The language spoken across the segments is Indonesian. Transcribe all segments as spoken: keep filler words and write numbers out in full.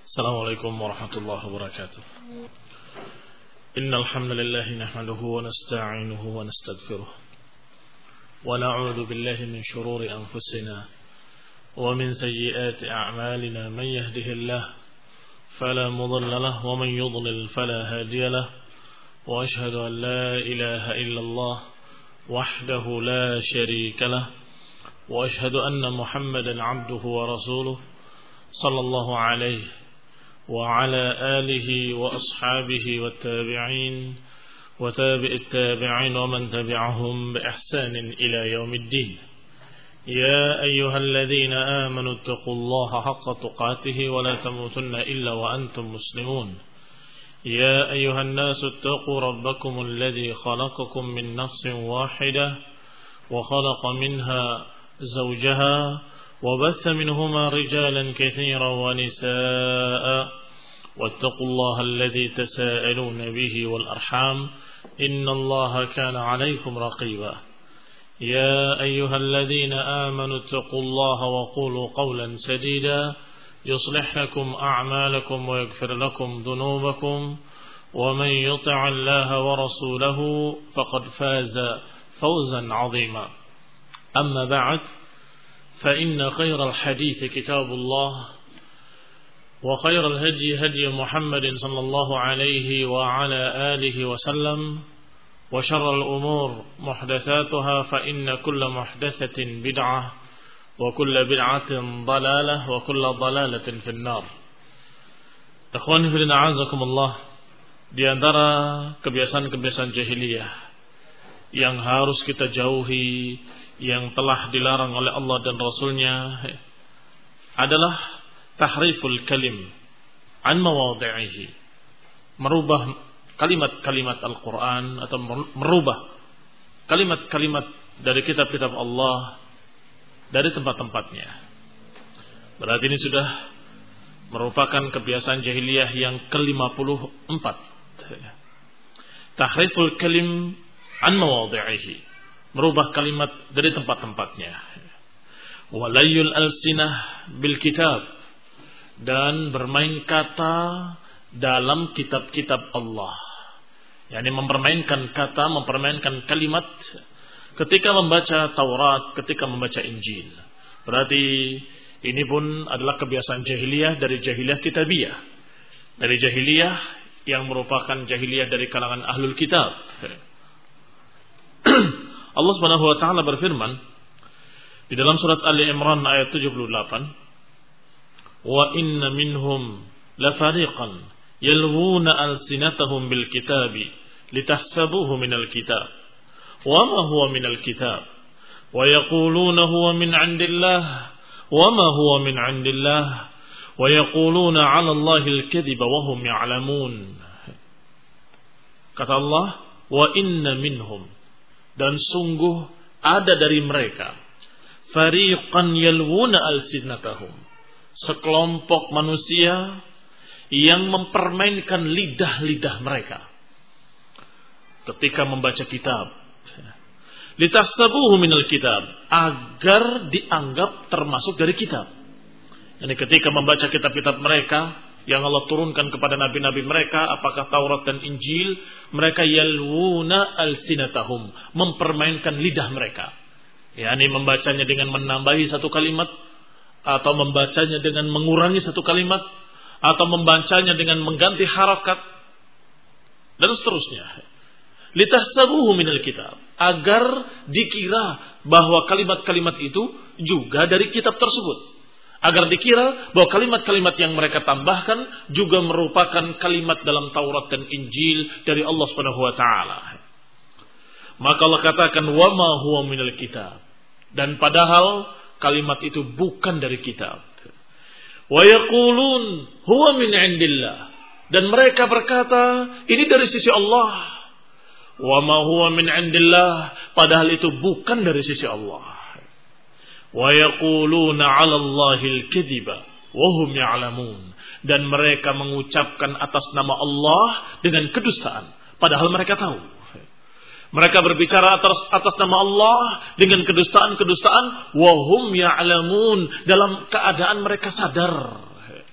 السلام عليكم ورحمة الله وبركاته. إن الحمد لله نحمده ونستعينه ونستغفره ونعوذ بالله من شرور أنفسنا ومن سيئات أعمالنا. من يهده الله فلا مضل له ومن يضلل فلا هادي له، وأشهد أن لا إله إلا الله وحده لا شريك له، وأشهد أن محمدا عبده ورسوله صلى الله عليه وعلى آله وأصحابه والتابعين وتابع التابعين ومن تبعهم بإحسان إلى يوم الدين. يا أيها الذين آمنوا اتقوا الله حق تقاته ولا تموتن إلا وأنتم مسلمون. يا أيها الناس اتقوا ربكم الذي خلقكم من نفس واحدة وخلق منها زوجها وبث منهما رجالا كثيرا ونساء، واتقوا الله الذي تساءلون به والأرحام إن الله كان عليكم رقيبا. يا أيها الذين آمنوا اتقوا الله وقولوا قولا سديدا يصلح لكم أعمالكم ويغفر لكم ذنوبكم، ومن يطع الله ورسوله فقد فاز فوزا عظيما. أما بعد، فإن خير الحديث كتاب الله، وخير الهدي هدي محمد صلى الله عليه وعلى آله وسلم، وشر الأمور محدثاتها فإن كل محدثة بدعة وكل بدعة ضلالة وكل ضلالة في النار. Ikhwani fillah, a'azakumullah, di antara kebiasaan-kebiasaan jahiliyah yang harus kita jauhi, yang telah dilarang oleh Allah dan Rasulnya, adalah tahriful kalim an mawadhi'ihi, merubah kalimat-kalimat Al-Quran atau merubah kalimat-kalimat dari kitab-kitab Allah dari tempat-tempatnya. Berarti ini sudah merupakan kebiasaan jahiliyah yang ke lima puluh empat. Tahriful kalim an mawadhi'ihi, merubah kalimat dari tempat-tempatnya. Walayul alsinah bil kitab, dan bermain kata dalam kitab-kitab Allah. yakni mempermainkan kata, mempermainkan kalimat ketika membaca Taurat, ketika membaca Injil. Berarti ini pun adalah kebiasaan jahiliyah dari jahiliyah kitabiyah, dari jahiliyah yang merupakan jahiliyah dari kalangan ahlul kitab. Allah Subhanahu wa taala berfirman di dalam surat Ali Imran ayat tujuh puluh delapan, "Wa inna minhum la fariqan yalwuna alsinatahum bil kitabi litahsabuhu minal kitab wa ma huwa minal kitab wa yaquluna huwa min 'indillah wa ma huwa min 'indillah wa yaquluna 'ala Allahi al-kadhiba wa hum ya'lamun." Kata Allah, "Wa inna minhum," dan sungguh ada dari mereka, fariqan yalwuna alsinatahum, sekelompok manusia yang mempermainkan lidah-lidah mereka ketika membaca kitab, litahsabuhu minal kitab, agar dianggap termasuk dari kitab. Yani ketika membaca kitab-kitab mereka yang Allah turunkan kepada nabi-nabi mereka, apakah Taurat dan Injil, mereka yalwuna alsinatahum, mempermainkan lidah mereka. Yani membacanya dengan menambahi satu kalimat, atau membacanya dengan mengurangi satu kalimat, atau membacanya dengan mengganti harakat, dan seterusnya. Litahsabuhu minal kitab, agar dikira bahwa kalimat-kalimat itu juga dari kitab tersebut. Agar dikira bahwa kalimat-kalimat yang mereka tambahkan juga merupakan kalimat dalam Taurat dan Injil dari Allah Subhanahu wa taala. Maka Allah katakan, "Wa ma huwa minal kitab," dan padahal kalimat itu bukan dari kitab. "Wa yaqulun huwa min 'indillah," dan mereka berkata ini dari sisi Allah. "Wa ma huwa min 'indillah," padahal itu bukan dari sisi Allah. "Wa yaquluna 'ala Allahil kadhiba wa hum ya'lamun," dan mereka mengucapkan atas nama Allah dengan kedustaan padahal mereka tahu. Mereka berbicara atas atas nama Allah dengan kedustaan-kedustaan, wa hum ya'lamun, dalam keadaan mereka sadar.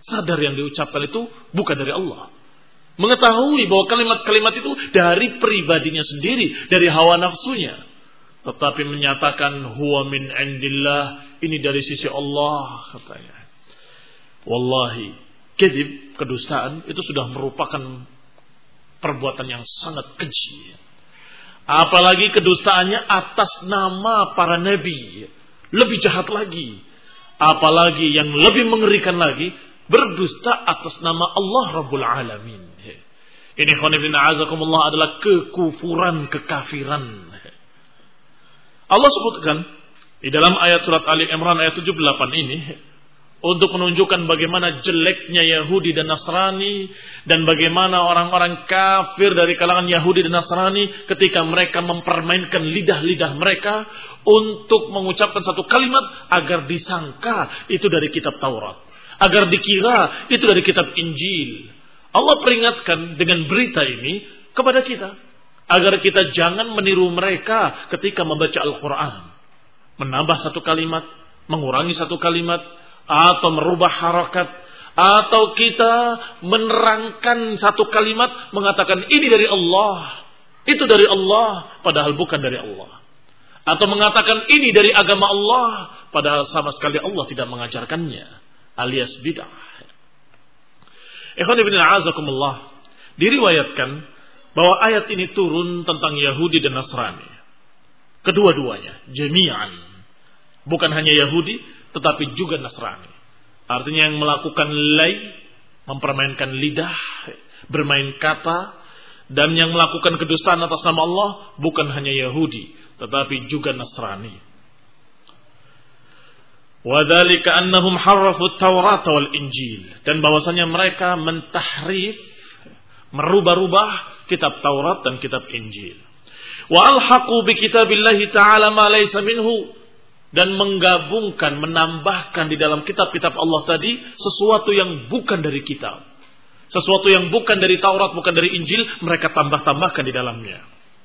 sadar yang diucapkan itu bukan dari Allah. Mengetahui bahwa kalimat-kalimat itu dari pribadinya sendiri, dari hawa nafsunya. Tetapi menyatakan huwa min indillah, ini dari sisi Allah katanya. Wallahi, kadzib, kedustaan itu sudah merupakan perbuatan yang sangat keji. Apalagi kedustaannya atas nama para nabi, lebih jahat lagi. Apalagi yang lebih mengerikan lagi, berdusta atas nama Allah Rabbul Alamin. Ini khonibin a'azakumullah adalah kekufuran, kekafiran. Allah sebutkan di dalam ayat surat Ali Imran ayat tujuh puluh delapan ini untuk menunjukkan bagaimana jeleknya Yahudi dan Nasrani dan bagaimana orang-orang kafir dari kalangan Yahudi dan Nasrani ketika mereka mempermainkan lidah-lidah mereka untuk mengucapkan satu kalimat agar disangka itu dari kitab Taurat, agar dikira itu dari kitab Injil. Allah peringatkan dengan berita ini kepada kita agar kita jangan meniru mereka ketika membaca Al-Quran, menambah satu kalimat, mengurangi satu kalimat, atau merubah harakat, atau kita menerangkan satu kalimat mengatakan ini dari Allah, itu dari Allah, padahal bukan dari Allah, atau mengatakan ini dari agama Allah, padahal sama sekali Allah tidak mengajarkannya, alias bid'ah. Ikhwan ibn a'azakumullah, diriwayatkan bahwa ayat ini turun tentang Yahudi dan Nasrani, kedua-duanya, jami'an, bukan hanya Yahudi tetapi juga Nasrani. Artinya yang melakukan lay, mempermainkan lidah, bermain kata, dan yang melakukan kedustaan atas nama Allah bukan hanya Yahudi tetapi juga Nasrani. Wadzalika annahum harrafu at-Taurat wal Injil, dan bahwasanya mereka mentahrif, merubah-rubah kitab Taurat dan kitab Injil. Wa alhaqu bi kitabillahi ta'ala ma laysa minhu, dan menggabungkan, menambahkan di dalam kitab-kitab Allah tadi sesuatu yang bukan dari kitab, sesuatu yang bukan dari Taurat, bukan dari Injil, mereka tambah-tambahkan di dalamnya.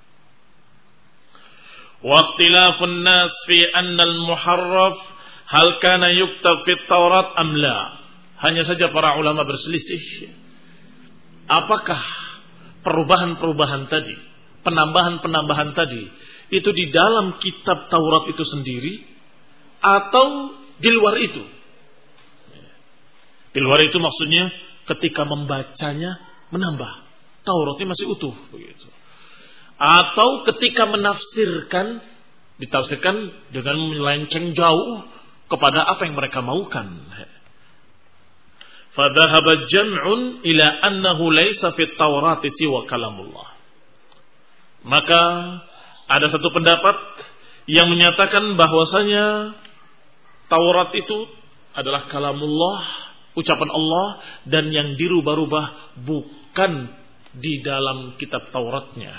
Wa ikhtilafun nas fi anna al-muharraf hal kana yuktab fit Taurat am la. Hanya saja para ulama berselisih, apakah perubahan-perubahan tadi, penambahan-penambahan tadi itu di dalam kitab Taurat itu sendiri atau di luar itu. Di luar itu maksudnya ketika membacanya menambah, Tauratnya masih utuh begitu. Atau ketika menafsirkan, ditafsirkan dengan melenceng jauh kepada apa yang mereka maukan. Fadhahaba jam'un ila annahu laysa fit Taurati siwa kalamullah. Maka ada satu pendapat yang menyatakan bahwasanya Taurat itu adalah kalamullah, ucapan Allah, dan yang dirubah-rubah bukan di dalam kitab Tauratnya.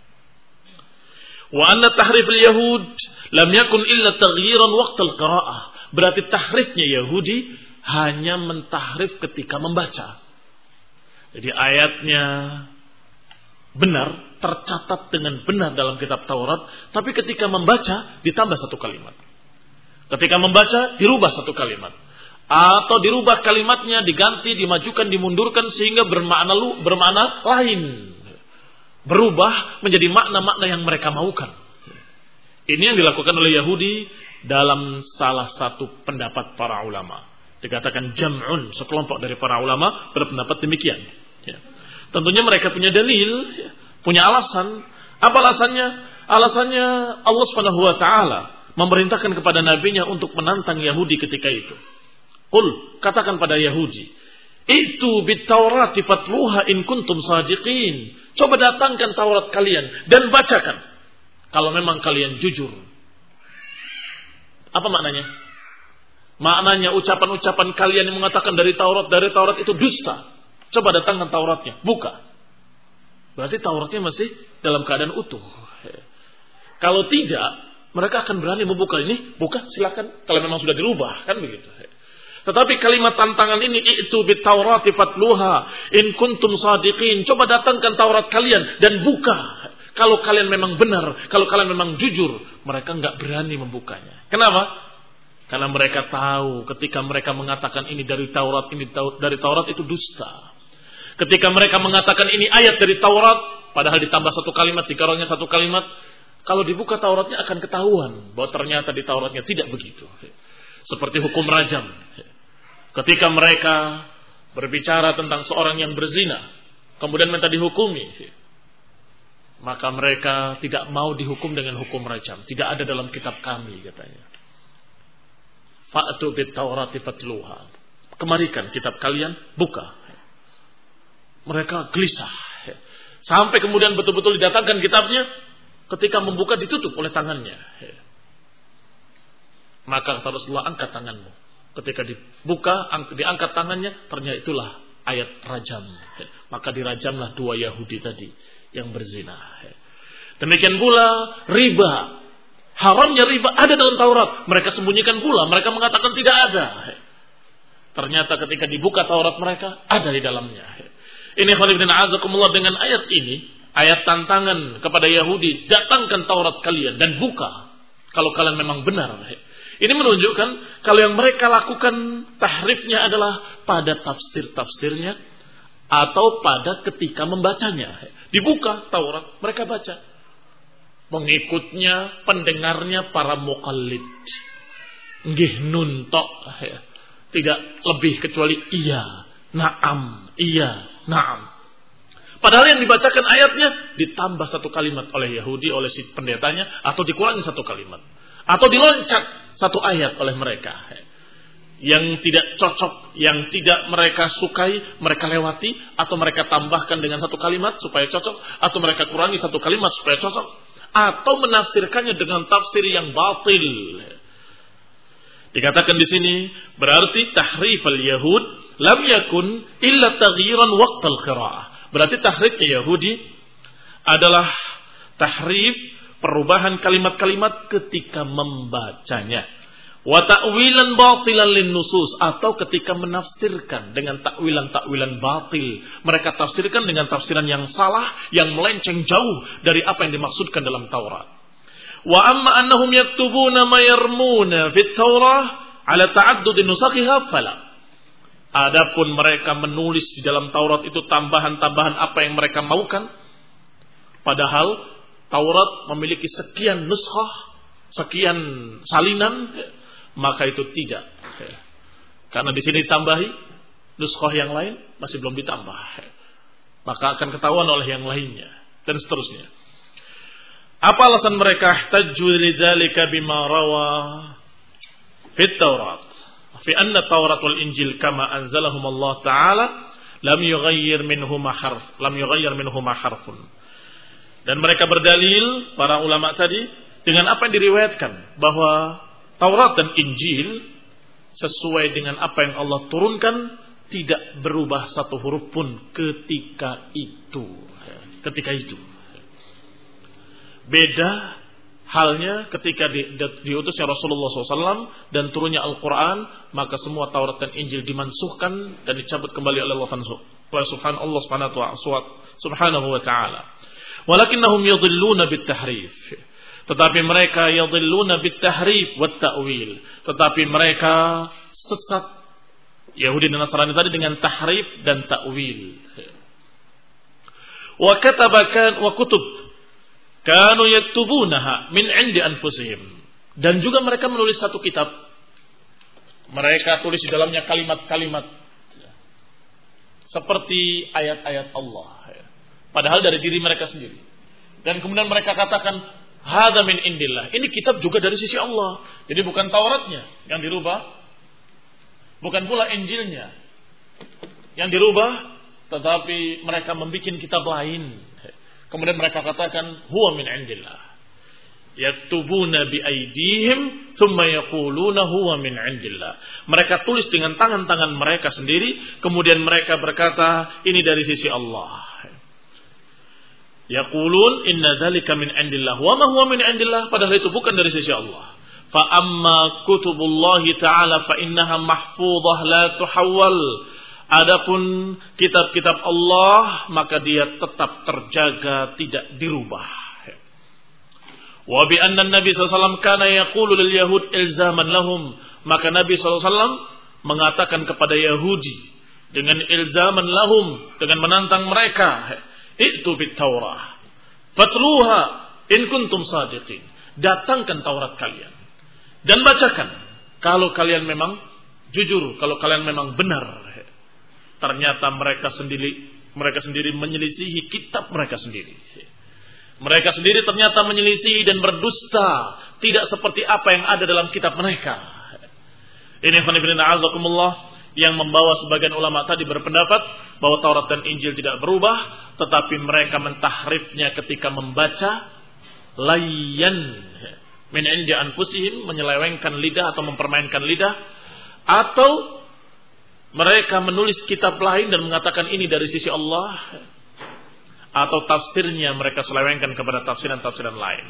Wa anna tahrif al-yahud lam yakun illa taghyiran waqt al-qira'ah. Berarti tahrifnya Yahudi hanya mentahrif ketika membaca. Jadi ayatnya benar, tercatat dengan benar dalam kitab Taurat, tapi ketika membaca ditambah satu kalimat. Ketika membaca dirubah satu kalimat, atau dirubah kalimatnya, diganti, dimajukan, dimundurkan sehingga bermakna lu, bermakna lain. Berubah menjadi makna-makna yang mereka maukan. Ini yang dilakukan oleh Yahudi dalam salah satu pendapat para ulama. Dikatakan jam'un, sekelompok dari para ulama berpendapat demikian. Ya. Tentunya mereka punya dalil, ya, punya alasan. Apa alasannya? Alasannya Allah Subhanahu wa taala memerintahkan kepada nabinya untuk menantang Yahudi ketika itu. Qul, katakan pada Yahudi, itu bit Taurati fatluha in kuntum sadiqin. Coba datangkan Taurat kalian dan bacakan kalau memang kalian jujur. Apa maknanya? Maknanya ucapan-ucapan kalian yang mengatakan dari Taurat, dari Taurat itu dusta. Coba datangkan Tauratnya, buka. Berarti Tauratnya masih dalam keadaan utuh. Kalau tidak, mereka akan berani membuka ini, buka silakan kalau memang sudah dirubah, kan begitu. Tetapi kalimat tantangan ini, itu bit Taurati fatluha in kuntum sadiqin. Coba datangkan Taurat kalian dan buka. Kalau kalian memang benar, kalau kalian memang jujur, mereka enggak berani membukanya. Kenapa? Karena mereka tahu ketika mereka mengatakan ini dari Taurat, ini dari Taurat itu dusta. Ketika mereka mengatakan ini ayat dari Taurat, padahal ditambah satu kalimat, dikarangnya satu kalimat, kalau dibuka Tauratnya akan ketahuan bahwa ternyata di Tauratnya tidak begitu. Seperti hukum rajam. Ketika mereka berbicara tentang seorang yang berzina, kemudian minta dihukumi, maka mereka tidak mau dihukum dengan hukum rajam. Tidak ada dalam kitab kami, katanya. Fa'tu bit Taurati fatluha. Kemarikan kitab kalian, buka. Mereka gelisah. Sampai kemudian betul-betul didatangkan kitabnya, ketika membuka ditutup oleh tangannya. Maka kata Rasulullah, angkat tanganmu. Ketika dibuka, diangkat tangannya, ternyata itulah ayat rajam. Maka dirajamlah dua Yahudi tadi yang berzina. Demikian pula riba. Haramnya riba ada dalam Taurat. Mereka sembunyikan pula. Mereka mengatakan tidak ada. Ternyata ketika dibuka Taurat mereka, ada di dalamnya. Ini khalifin a'azakumullah, dengan ayat ini, ayat tantangan kepada Yahudi, datangkan Taurat kalian dan buka. Kalau kalian memang benar. Ini menunjukkan kalau yang mereka lakukan tahrifnya adalah pada tafsir-tafsirnya atau pada ketika membacanya. Dibuka Taurat, mereka baca. Pengikutnya, pendengarnya para muqallid. Nggih nun tok. Tidak lebih kecuali iya, na'am, iya, na'am. Padahal yang dibacakan ayatnya ditambah satu kalimat oleh Yahudi, oleh si pendetanya, atau dikurangi satu kalimat. Atau diloncat satu ayat oleh mereka. Yang tidak cocok, yang tidak mereka sukai, mereka lewati, atau mereka tambahkan dengan satu kalimat supaya cocok, atau mereka kurangi satu kalimat supaya cocok, atau menafsirkannya dengan tafsir yang batil. Dikatakan di sini berarti tahrif al-Yahud lam yakun illa taghyiran waqtal qira'ah. Berarti tahrifnya Yahudi adalah tahrif perubahan kalimat-kalimat ketika membacanya. Wa ta'wilan batilan lin nusus, atau ketika menafsirkan dengan takwilan-takwilan batil. Mereka tafsirkan dengan tafsiran yang salah, yang melenceng jauh dari apa yang dimaksudkan dalam Taurat. Wa amma annahum yaktubuna ma yarmuna fit Taurah ala ta'addud nusakhiha fala. Adapun mereka menulis di dalam Taurat itu tambahan-tambahan apa yang mereka maukan, padahal Taurat memiliki sekian nuskhah, sekian salinan, maka itu tidak. Karena di sini ditambahi, nuskhah yang lain masih belum ditambah. Maka akan ketahuan oleh yang lainnya dan seterusnya. Apa alasan mereka? Ihtajju lidzalika bima rawa fit Taurat. Fi anna Taurat wal Injil kama anzalahum Allah Ta'ala lam yughayyir minhuma harf, lam yughayyir minhuma harfun. Dan mereka berdalil, para ulama tadi, dengan apa yang diriwayatkan bahwa Taurat dan Injil sesuai dengan apa yang Allah turunkan, tidak berubah satu huruf pun ketika itu. Ketika itu. Beda halnya ketika di, di, diutusnya Rasulullah shallallahu alaihi wasallam dan turunnya Al-Quran, maka semua Taurat dan Injil dimansuhkan dan dicabut kembali oleh Allah Subhanahu wa Ta'ala. Walakinnahum yadhilluna bit-tahrif. Tetapi mereka yadhilluna bit-tahrif wat-ta'wil. Tetapi mereka sesat, Yahudi dan Nasrani tadi, dengan tahrif dan ta'wil. Wa katabakan wa kutub kanu yaktubunaha min 'indi anfusihim. Dan juga mereka menulis satu kitab. Mereka tulis di dalamnya kalimat-kalimat seperti ayat-ayat Allah, padahal dari diri mereka sendiri. Dan kemudian mereka katakan, hadza min indillah. Ini kitab juga dari sisi Allah. Jadi bukan Tauratnya yang dirubah, bukan pula Injilnya yang dirubah, tetapi mereka membuat kitab lain. Kemudian mereka katakan, huwa min indillah. Yaktubuna bi aydihim thumma yaquluna huwa min indillah. Mereka tulis dengan tangan-tangan mereka sendiri, kemudian mereka berkata, ini dari sisi Allah. Yaqulun inna dzalika min indillah wa ma huwa min indillah, padahal itu bukan dari sisi Allah. Fa amma kutubullahi ta'ala fa innaha mahfudhah la tuhawwal. Adapun kitab-kitab Allah, maka dia tetap terjaga, tidak dirubah. Wa bi anna an-nabi sallallahu alaihi wasallam kana yaqulu lil yahud ilzaman lahum Maka Nabi shallallahu alaihi wasallam mengatakan kepada Yahudi dengan ilzaman lahum, dengan menantang mereka, "Itu bit Taurah, fatluha in kuntum sadiqin." Datangkan Taurat kalian dan bacakan kalau kalian memang jujur, kalau kalian memang benar. Ternyata mereka sendiri mereka sendiri menyelisihi kitab mereka sendiri. Mereka sendiri ternyata menyelisihi dan berdusta, tidak seperti apa yang ada dalam kitab mereka. Ini khonibina azakumullah, yang membawa sebagian ulama tadi berpendapat bahwa Taurat dan Injil tidak berubah, tetapi mereka mentahrifnya ketika membaca layyan min indi anfusihim, menyelewengkan lidah atau mempermainkan lidah, atau mereka menulis kitab lain dan mengatakan ini dari sisi Allah, atau tafsirnya mereka selewengkan kepada tafsiran-tafsiran lain.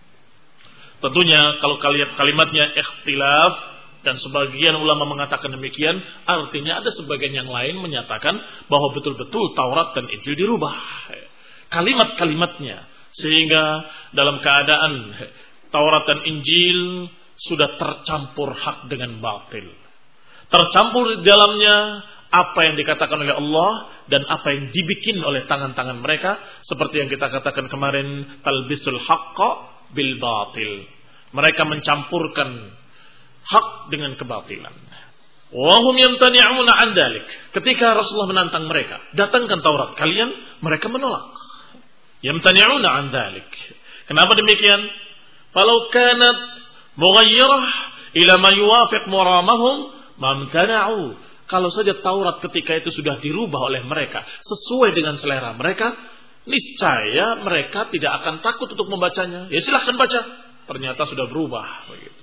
Tentunya kalau kalimatnya ikhtilaf dan sebagian ulama mengatakan demikian, artinya ada sebagian yang lain menyatakan bahwa betul-betul Taurat dan Injil dirubah kalimat-kalimatnya, sehingga dalam keadaan Taurat dan Injil sudah tercampur hak dengan batil. Tercampur di dalamnya apa yang dikatakan oleh Allah dan apa yang dibikin oleh tangan-tangan mereka, seperti yang kita katakan kemarin, talbisul haqqa bil batil. Mereka mencampurkan hak dengan kebatilan. Wa hum yamtani'una 'an dzalik. Ketika Rasulullah menantang mereka, datangkan Taurat kalian, mereka menolak. Yamtani'una 'an dzalik. Kenapa demikian? Falau kanat mughayyirah ila ma yuwafiq muramahum mamtana'u. Kalau saja Taurat ketika itu sudah dirubah oleh mereka sesuai dengan selera mereka, niscaya mereka tidak akan takut untuk membacanya. Ya silahkan baca. Ternyata sudah berubah begitu.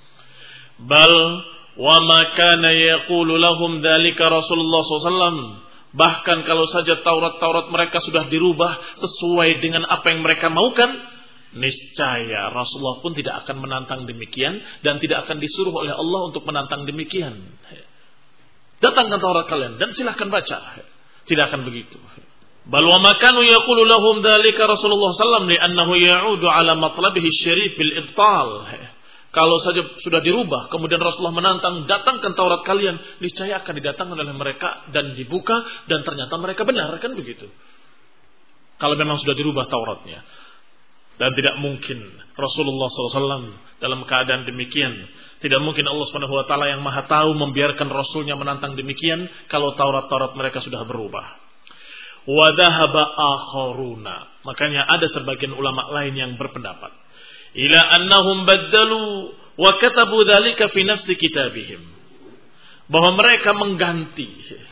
Bal wa ma kana yaqulu lahum dzalika Rasulullah sallallahu alaihi wasallam. Bahkan kalau saja Taurat-Taurat mereka sudah dirubah sesuai dengan apa yang mereka maukan, niscaya Rasulullah pun tidak akan menantang demikian dan tidak akan disuruh oleh Allah untuk menantang demikian. Datangkan Taurat kalian dan silahkan baca. Tidak akan begitu. Bal wa ma kanu yaqulu lahum dzalika Rasulullah sallallahu alaihi wasallam li'annahu ya'udu 'ala matlabihi syarif bil ibtal. Kalau saja sudah dirubah kemudian Rasulullah menantang, datangkan Taurat kalian, niscaya akan didatangkan oleh mereka dan dibuka dan ternyata mereka benar, kan begitu. Kalau memang sudah dirubah Tauratnya. Dan tidak mungkin Rasulullah shallallahu alaihi wasallam dalam keadaan demikian. Tidak mungkin Allah subhanahu wa taala yang maha tahu membiarkan Rasulnya menantang demikian kalau Taurat-Taurat mereka sudah berubah. Wa dhahaba akharuna. Makanya ada sebagian ulama lain yang berpendapat ila annahum baddalu wa katabu dzalika fi nafsi kitabihim. Bahwa mereka mengganti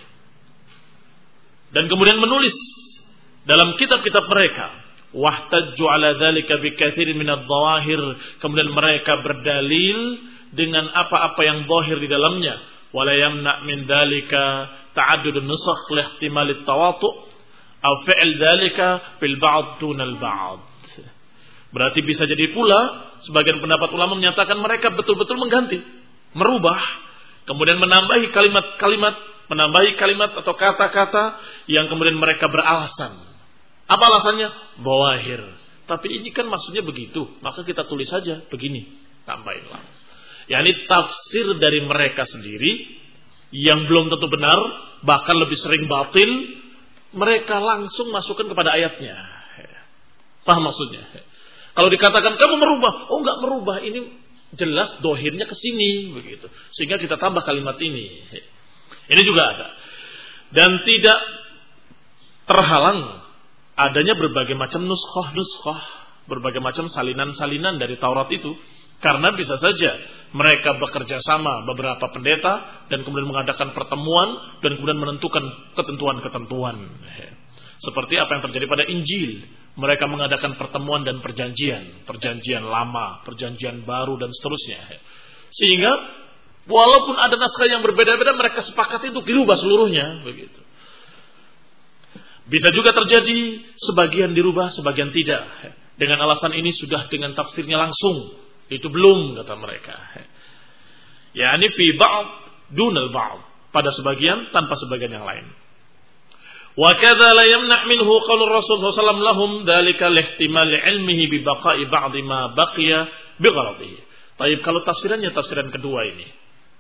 dan kemudian menulis dalam kitab-kitab mereka. Wahtajju ala dzalika bikatsirin min adh-dhawahir. Kemudian mereka berdalil dengan apa-apa yang zahir di dalamnya. Wala yamna min dzalika ta'addud an-nusakh li ihtimal at-tawatu' aw fi'l dzalika bil ba'd dun al-ba'd. Berarti bisa jadi pula sebagian pendapat ulama menyatakan mereka betul-betul mengganti, merubah, kemudian menambahi kalimat-kalimat, menambahi kalimat atau kata-kata yang kemudian mereka beralasan. Apa alasannya? Bawahir. Tapi ini kan maksudnya begitu. Maka kita tulis saja begini. Tambahinlah. Yani tafsir dari mereka sendiri yang belum tentu benar, bahkan lebih sering batil, mereka langsung masukkan kepada ayatnya. Paham maksudnya? Kalau dikatakan kamu merubah, oh enggak merubah, ini jelas dohirnya ke sini begitu. Sehingga kita tambah kalimat ini. Ini juga ada. Dan tidak terhalang adanya berbagai macam nuskhah-nuskhah, berbagai macam salinan-salinan dari Taurat itu. Karena bisa saja mereka bekerja sama beberapa pendeta dan kemudian mengadakan pertemuan dan kemudian menentukan ketentuan-ketentuan. Seperti apa yang terjadi pada Injil. Mereka mengadakan pertemuan dan perjanjian. Perjanjian lama, perjanjian baru dan seterusnya. Sehingga walaupun ada naskah yang berbeda-beda, mereka sepakati untuk dirubah seluruhnya. Begitu. Bisa juga terjadi sebagian dirubah, sebagian tidak. Dengan alasan ini sudah dengan tafsirnya langsung. Itu belum, kata mereka. Yani fi ba'd dunal ba'd. Pada sebagian tanpa sebagian yang lain. Wa kadza la yamna' minhu qaul Rasul sallallahu alaihi wasallam lahum dzalika lihtimal ilmihi bi baqa'i ba'd ma baqiya bi ghalatihi. Baik, kalau tafsirannya tafsiran kedua ini.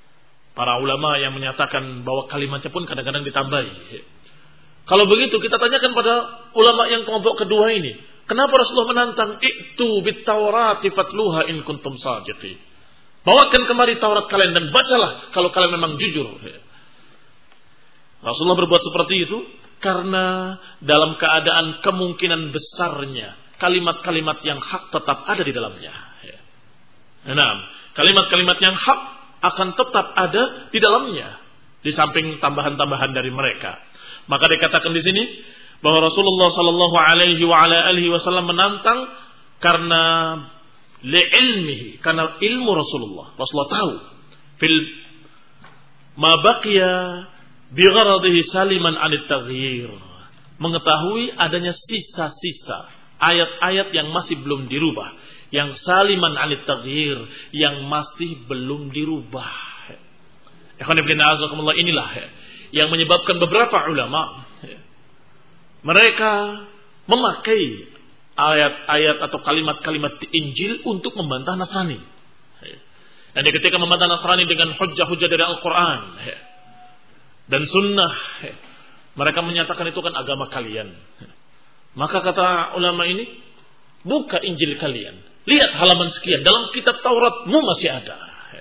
Para ulama yang menyatakan bahwa kalimatnya pun kadang-kadang ditambahi. Kalau begitu kita tanyakan pada ulama yang kelompok kedua ini, kenapa Rasulullah menantang itu bit Taurati fatluha in kuntum sadiqin. Bawakan kemari Taurat kalian dan bacalah kalau kalian memang jujur. Rasulullah berbuat seperti itu karena dalam keadaan kemungkinan besarnya kalimat-kalimat yang hak tetap ada di dalamnya. Nah, kalimat-kalimat yang hak akan tetap ada di dalamnya, di samping tambahan-tambahan dari mereka. Maka dikatakan di sini bahwa Rasulullah Sallallahu Alaihi Wasallam menantang karena li'ilmihi, karena ilmu Rasulullah. Rasulullah tahu fil ma baqiya bi gharadihi saliman 'anit taghyir, mengetahui adanya sisa-sisa ayat-ayat yang masih belum dirubah, yang saliman 'anit taghyir, yang masih belum dirubah. Ikhwan fillah azakumullah, inilah yang menyebabkan beberapa ulama mereka memakai ayat-ayat atau kalimat-kalimat di Injil untuk membantah Nasrani. Dan ketika membantah Nasrani dengan hujjah-hujjah dari Al-Quran dan Sunnah, mereka menyatakan itu kan agama kalian. Maka kata ulama ini, buka Injil kalian, lihat halaman sekian, dalam kitab Tauratmu masih ada.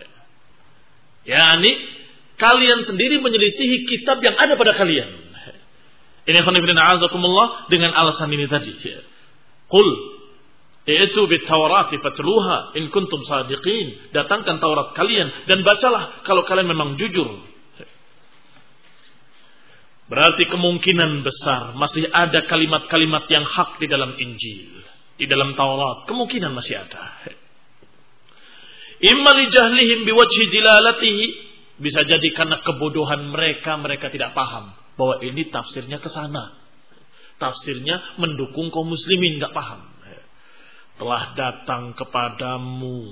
Yani kalian sendiri menyelisihi kitab yang ada pada kalian. Ini khonifidina azakumullah dengan alasan ini tadi. Qul itu bit Taurati fatluha in kuntum sadiqin. Datangkan Taurat kalian dan bacalah kalau kalian memang jujur. Berarti kemungkinan besar masih ada kalimat-kalimat yang hak di dalam Injil, di dalam Taurat. Kemungkinan masih ada. Imma li jahlihim biwajhi dilalatihi, bisa jadi karena kebodohan mereka, mereka tidak paham bahwa ini tafsirnya ke sana. Tafsirnya mendukung kaum muslimin, enggak paham. Telah datang kepadamu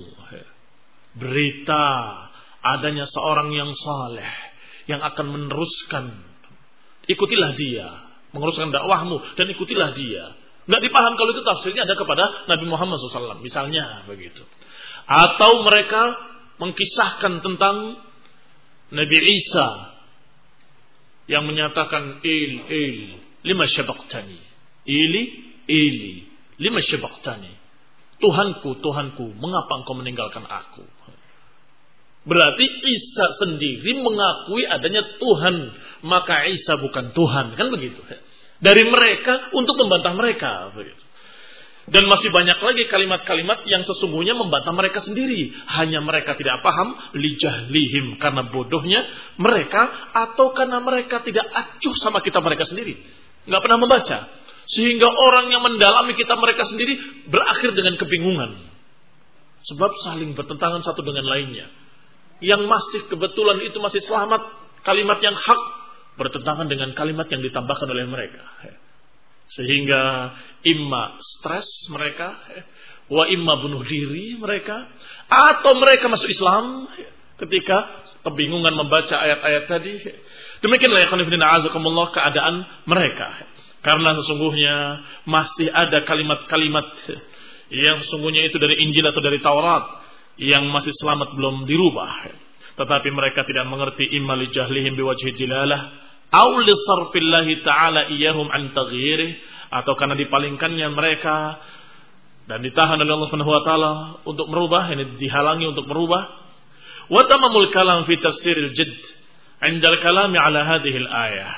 berita adanya seorang yang saleh yang akan meneruskan, ikutilah dia, meneruskan dakwahmu dan ikutilah dia. Enggak dipaham kalau itu tafsirnya ada kepada Nabi Muhammad shallallahu alaihi wasallam, misalnya begitu. Atau mereka mengkisahkan tentang Nabi Isa yang menyatakan il il lima syabaqtani, ili ili lima syabaqtani, Tuhanku Tuhanku mengapa engkau meninggalkan aku. Berarti Isa sendiri mengakui adanya Tuhan, maka Isa bukan Tuhan, kan begitu. Dari mereka untuk membantah mereka begitu. Dan masih banyak lagi kalimat-kalimat yang sesungguhnya membantah mereka sendiri. Hanya mereka tidak paham, lijahlihim, karena bodohnya mereka, atau karena mereka tidak acuh sama kitab mereka sendiri. Nggak pernah membaca. Sehingga orang yang mendalami kitab mereka sendiri berakhir dengan kebingungan. Sebab saling bertentangan satu dengan lainnya. Yang masih kebetulan itu masih selamat, kalimat yang hak, bertentangan dengan kalimat yang ditambahkan oleh mereka. Sehingga imma stres mereka, wa imma bunuh diri mereka, atau mereka masuk Islam ketika kebingungan membaca ayat-ayat tadi. Demikianlah ya khonifidina azakumullah keadaan mereka. Karena sesungguhnya masih ada kalimat-kalimat yang sesungguhnya itu dari Injil atau dari Taurat yang masih selamat belum dirubah. Tetapi mereka tidak mengerti imma li jahlihim biwajhi dilalah aw li sarfillahi ta'ala iyahum an taghyirih, atau karena dipalingkannya mereka dan ditahan oleh Allah Subhanahu wa taala untuk merubah, ini dihalangi untuk merubah. Wa tamamul kalam fi tafsiril jidd 'inda al-kalami 'ala hadhihi al-ayah.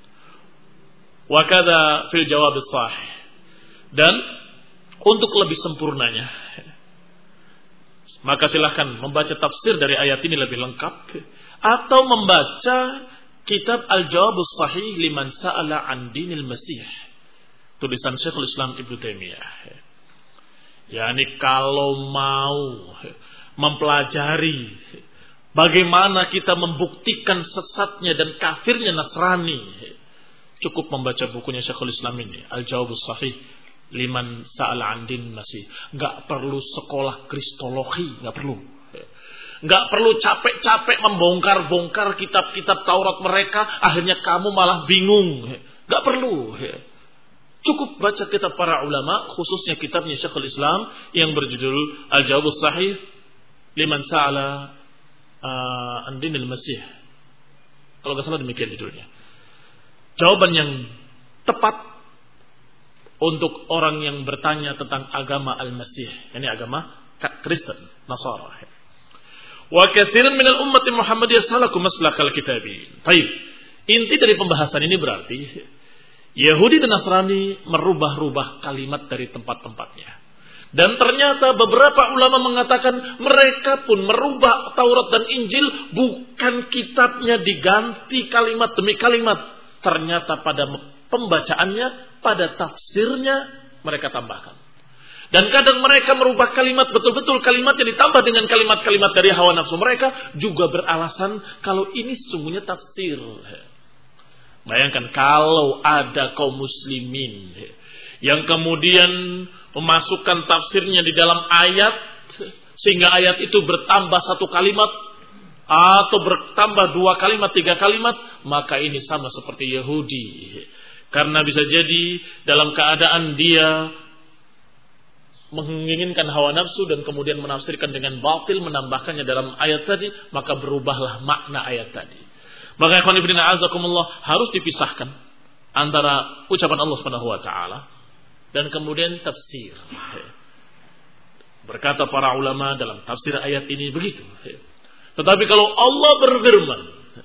Wa kadza fil jawab as-sahih. Dan untuk lebih sempurnanya, maka silakan membaca tafsir dari ayat ini lebih lengkap, atau membaca kitab Al-Jawab as-Sahih liman sa'ala an dinil Masih, tulisan Syekhul Islam Ibnu Taimiyah. Yani kalau mau mempelajari bagaimana kita membuktikan sesatnya dan kafirnya Nasrani, cukup membaca bukunya Syekhul Islam ini, Al-Jawab as-Sahih liman sa'ala an din Masih. Enggak perlu sekolah kristologi, enggak perlu. Enggak perlu capek-capek membongkar-bongkar kitab-kitab Taurat mereka, akhirnya kamu malah bingung. Enggak perlu. Cukup baca kitab para ulama, khususnya kitabnya Syekhul Islam yang berjudul Al-Jawab as-Sahih liman sa'ala uh, Andinil Masih. Kalau nggak salah demikian judulnya. Jawaban yang tepat untuk orang yang bertanya tentang agama Al-Masih, ini agama Kristen, Nasara. Wa katsiran minal ummati Muhammadiyah salaku maslakal kitabin. Baik. Inti dari pembahasan ini berarti Yahudi dan Nasrani merubah-rubah kalimat dari tempat-tempatnya. Dan ternyata beberapa ulama mengatakan mereka pun merubah Taurat dan Injil, bukan kitabnya diganti kalimat demi kalimat. Ternyata pada pembacaannya, pada tafsirnya mereka tambahkan. Dan kadang mereka merubah kalimat, betul-betul kalimatnya ditambah dengan kalimat-kalimat dari hawa nafsu mereka, juga beralasan kalau ini sungguhnya tafsir. Bayangkan kalau ada kaum muslimin yang kemudian memasukkan tafsirnya di dalam ayat, sehingga ayat itu bertambah satu kalimat, atau bertambah dua kalimat, tiga kalimat, maka ini sama seperti Yahudi. Karena bisa jadi dalam keadaan dia menginginkan hawa nafsu dan kemudian menafsirkan dengan batil, menambahkannya dalam ayat tadi, maka berubahlah makna ayat tadi. Maka ikhwan fillah azakumullah, harus dipisahkan antara ucapan Allah Subhanahu wa taala dan kemudian tafsir. Berkata para ulama dalam tafsir ayat ini begitu. Tetapi kalau Allah berfirman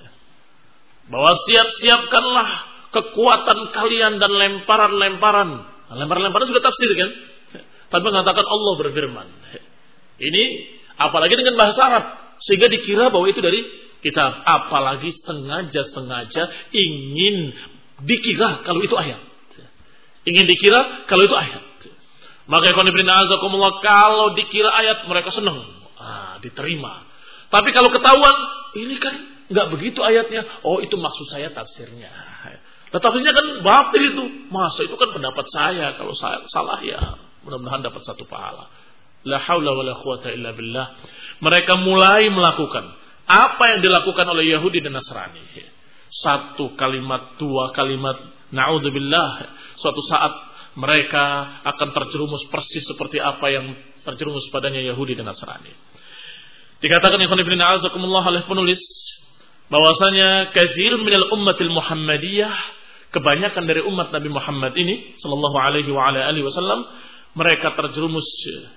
bahwa siap-siapkanlah kekuatan kalian dan lemparan-lemparan. Lemparan-lemparan juga tafsir kan? Tapi mengatakan Allah berfirman. Ini apalagi dengan bahasa Arab, sehingga dikira bahwa itu dari kitab. Apalagi sengaja-sengaja ingin dikira kalau itu ayat. Ingin dikira kalau itu ayat. Maka ikhwan fillah azakumullah, kalau dikira ayat mereka senang. Ah, diterima. Tapi kalau ketahuan, ini kan enggak begitu ayatnya. Oh, itu maksud saya tafsirnya. Nah, tafsirnya kan batil itu. Masa itu kan pendapat saya. Kalau saya salah ya mudah-mudahan dapat satu pahala. La haula wala quwata illa billah. Mereka mulai melakukan apa yang dilakukan oleh Yahudi dan Nasrani. Satu kalimat, dua kalimat, na'udzubillah. Suatu saat mereka akan terjerumus persis seperti apa yang terjerumus padanya Yahudi dan Nasrani. Dikatakan ikhwan fillah azakumullah oleh penulis bahwasanya katsirun minal ummatil Muhammadiyah, kebanyakan dari umat Nabi Muhammad ini sallallahu alaihi wa ala alihi wasallam, mereka terjerumus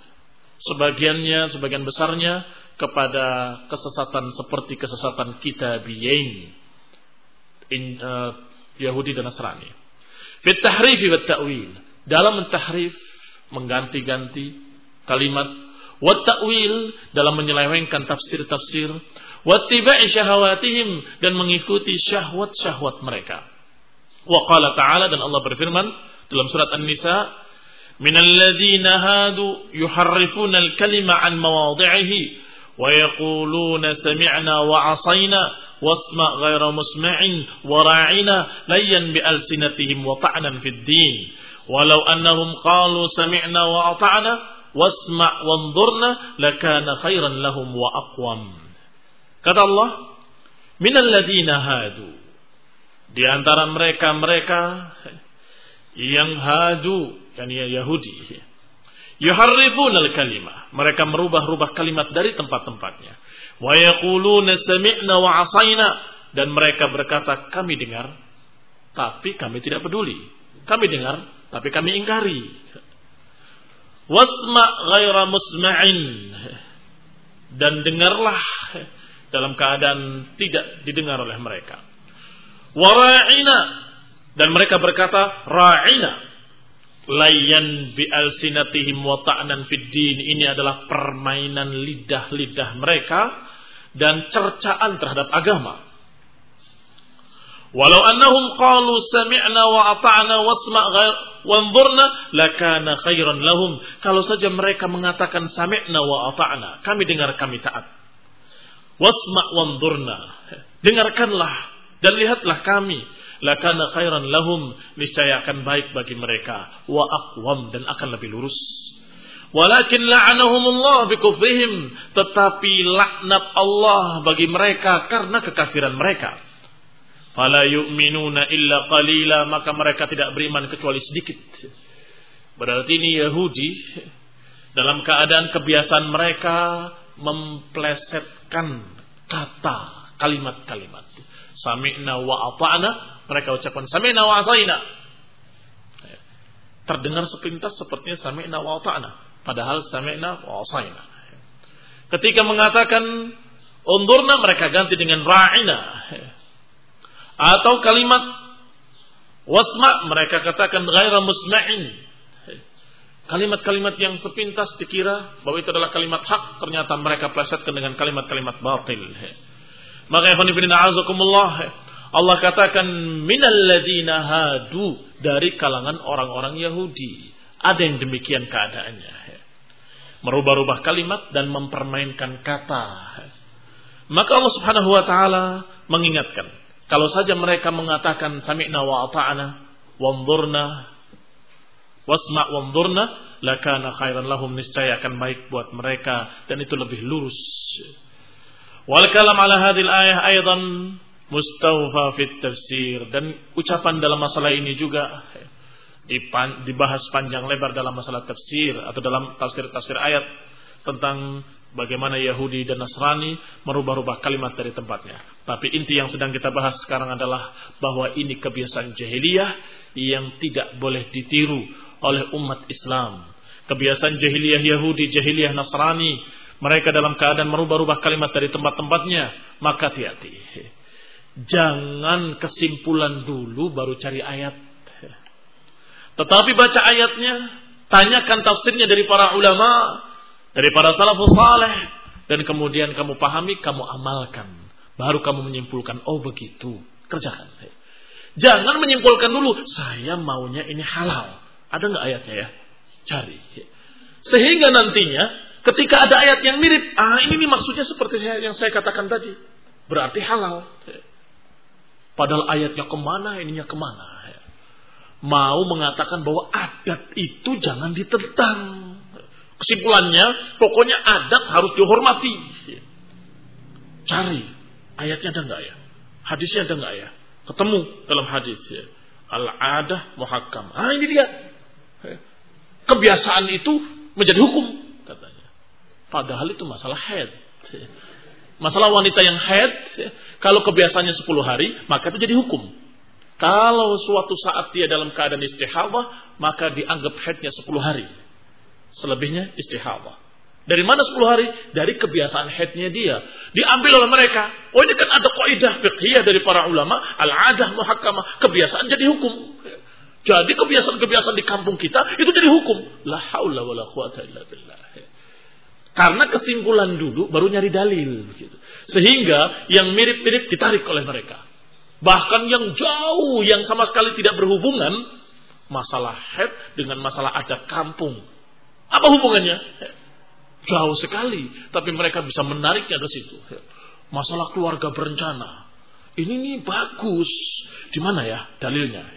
sebagiannya, sebagian besarnya kepada kesesatan seperti kesesatan kitabiyin, in, uh, Yahudi dan Nasrani. Fit tahrif wa ta'wil, dalam mentahrif, mengganti-ganti kalimat, wa ta'wil, dalam menyelewengkan tafsir-tafsir, wa tiba'i syahawatihim, dan mengikuti syahwat-syahwat mereka. Wa qala ta'ala, dan Allah berfirman dalam surat An-Nisa, minal ladzina hadu yuharrifuna al-kalima an mawadhi'ihi wa yaquluna sami'na wa 'asayna wasma' ghayra musma'in wa ra'ina layyan bi alsinatihim wa ta'nan fid din walau annahum qalu sami'na wa ata'na wasma' wanzurna lakana khairan lahum wa aqwam. Kata Allah, minal ladzina hadu, di antara mereka-mereka yang hadu, yakni Yahudi, yuharrifuna al-kalimah, mereka merubah-rubah kalimat dari tempat-tempatnya. Wa yaquluna sami'na wa 'asayna, dan mereka berkata kami dengar tapi kami tidak peduli. Kami dengar tapi kami ingkari. Wasma' ghaira musma'in, dan dengarlah dalam keadaan tidak didengar oleh mereka. Wa ra'ina, dan mereka berkata ra'ina, layyan bi alsinatihim wa ta'nan fid din, ini adalah permainan lidah-lidah mereka dan cercaan terhadap agama. Walau annahum qalu sami'na wa ata'na wasma' wanzurna lakana khairan lahum, kalau saja mereka mengatakan sami'na wa ata'na, kami dengar kami taat, wasma' wanzurna, dengarkanlah dan lihatlah kami, lakana khairan lahum, niscaya akan baik bagi mereka, wa aqwam, dan akan lebih lurus. Walakin la'anahumullah bikufrihim, tetapi laknat Allah bagi mereka karena kekafiran mereka. Fala yu'minuna illa qalila, maka mereka tidak beriman kecuali sedikit. Berarti ini Yahudi dalam keadaan kebiasaan mereka memplesetkan kata, kalimat-kalimat. Sami'na wa ata'na, mereka ucapkan sami'na wa asaina. Terdengar sepintas sepertinya sami'na wa ata'na, padahal sami'na wa asaina. Ketika mengatakan undurna, mereka ganti dengan ra'ina. Atau kalimat wasma, mereka katakan ghaira musma'in. Kalimat-kalimat yang sepintas dikira bahwa itu adalah kalimat hak, ternyata mereka plesetkan dengan kalimat-kalimat batil. Maka ikhwan fillah azakumullah, Allah katakan minal ladina hadu, dari kalangan orang-orang Yahudi. Ada yang demikian keadaannya. Merubah-rubah kalimat dan mempermainkan kata. Maka Allah Subhanahu wa taala mengingatkan, kalau saja mereka mengatakan sami'na wa ata'na wanzurna wasma' wanzurna lakana khairan lahum, niscaya akan baik buat mereka dan itu lebih lurus. Wal kalam ala hadhil ayah aidan mustawfa fit tafsir, dan ucapan dalam masalah ini juga dibahas panjang lebar dalam masalah tafsir atau dalam tafsir-tafsir ayat tentang bagaimana Yahudi dan Nasrani merubah-rubah kalimat dari tempatnya. Tapi inti yang sedang kita bahas sekarang adalah bahwa ini kebiasaan jahiliyah yang tidak boleh ditiru oleh umat Islam. Kebiasaan jahiliyah Yahudi, jahiliyah Nasrani, mereka dalam keadaan merubah-rubah kalimat dari tempat-tempatnya. Maka hati-hati. Jangan kesimpulan dulu baru cari ayat. Tetapi baca ayatnya, tanyakan tafsirnya dari para ulama, dari para salafus saleh, dan kemudian kamu pahami, kamu amalkan. Baru kamu menyimpulkan, oh begitu, kerjakan. Jangan menyimpulkan dulu, saya maunya ini halal. Ada nggak ayatnya ya? Cari. Sehingga nantinya, ketika ada ayat yang mirip, ah ini nih maksudnya seperti yang saya katakan tadi. Berarti halal. Padahal ayatnya kemana, ininya kemana. Mau mengatakan bahwa adat itu jangan ditentang. Kesimpulannya, pokoknya adat harus dihormati. Cari, ayatnya ada nggak ya? Hadisnya ada nggak ya? Ketemu dalam hadis ya. Al-adah muhakkam. Ah ini dia. Kebiasaan itu menjadi hukum katanya. Padahal itu masalah haid. Masalah wanita yang haid, kalau kebiasaannya sepuluh hari, maka itu jadi hukum. Kalau suatu saat dia dalam keadaan istihadah, maka dianggap haidnya sepuluh hari. Selebihnya istihadah. Dari mana sepuluh hari? Dari kebiasaan haidnya dia. Diambil oleh mereka. Oh ini kan ada kaidah fiqhiyah dari para ulama. Al-adah muhakkamah. Kebiasaan jadi hukum. Jadi kebiasaan-kebiasaan di kampung kita itu jadi hukum. La haula wa la quwata illa billah. Karena kesimpulan dulu baru nyari dalil. Sehingga yang mirip-mirip ditarik oleh mereka. Bahkan yang jauh, yang sama sekali tidak berhubungan. Masalah haid dengan masalah adat kampung. Apa hubungannya? Jauh sekali. Tapi mereka bisa menariknya ke situ. Masalah keluarga berencana. Ini nih bagus. Di mana ya dalilnya?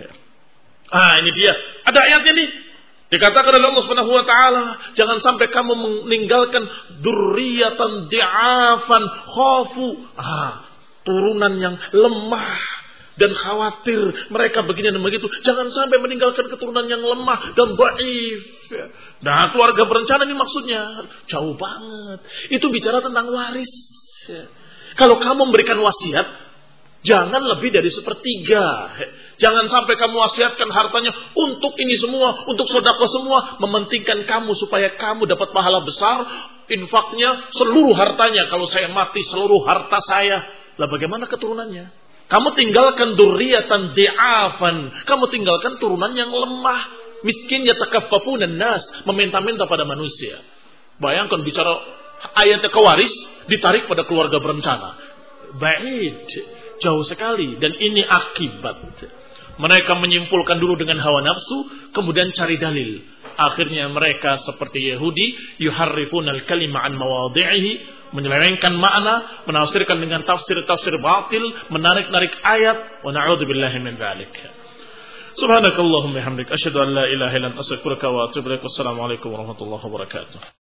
Ah ini dia. Ada ayatnya nih. Dikatakan oleh Allah Subhanahu wa taala, jangan sampai kamu meninggalkan dzurriyyatan di'afan khafu. Ah, turunan yang lemah dan khawatir mereka begini dan begitu. Jangan sampai meninggalkan keturunan yang lemah dan dhaif. Nah, keluarga berencana ini maksudnya jauh banget. Itu bicara tentang waris. Kalau kamu memberikan wasiat, jangan lebih dari sepertiga. Jangan sampai kamu wasiatkan hartanya untuk ini semua, untuk sedekah semua, mementingkan kamu supaya kamu dapat pahala besar. Infaknya seluruh hartanya, kalau saya mati seluruh harta saya. Lah bagaimana keturunannya? Kamu tinggalkan dzurriyyatan di'afan, kamu tinggalkan turunan yang lemah, miskin yatakaffafuna nas, meminta-minta pada manusia. Bayangkan bicara ayat kewaris ditarik pada keluarga berencana. Baik, jauh sekali, dan ini akibat. Mereka menyimpulkan dulu dengan hawa nafsu, kemudian cari dalil. Akhirnya mereka seperti Yahudi, yuharrifunal kalima an mawadhi'ihi, menyelewengkan makna, menafsirkan dengan tafsir-tafsir batil, menarik-narik ayat, wa na'udzubillahi min dzalik. Subhanakallahumma hamdika asyhadu an la ilaha illa anta astaghfiruka wa atubu ilaik. Wassalamu alaikum warahmatullahi wabarakatuh.